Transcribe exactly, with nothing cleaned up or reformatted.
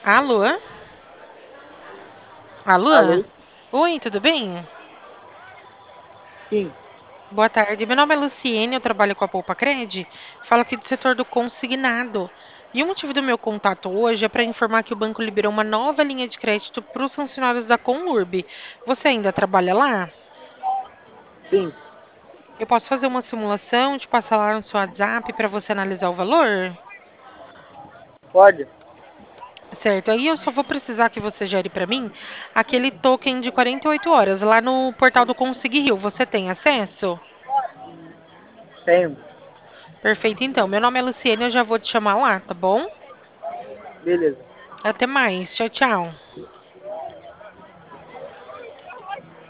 Alô? Alô? Alô? Oi, tudo bem? Sim, Boa tarde. Meu nome é Luciene, eu trabalho com a Poupa Cred. Falo aqui do setor do consignado. E o motivo do meu contato hoje é para informar que o banco liberou uma nova linha de crédito para os funcionários da Conurb. Você ainda trabalha lá? sim, Eu posso fazer uma simulação, te passar lá no seu WhatsApp para você analisar o valor? pode? Certo. Aí eu só vou precisar que você gere para mim aquele token de quarenta e oito horas lá no portal do Consig Rio. Você tem acesso? Tenho. Perfeito, então. Meu nome é Luciene, eu já vou te chamar lá, tá bom? Beleza. Até mais. Tchau, tchau.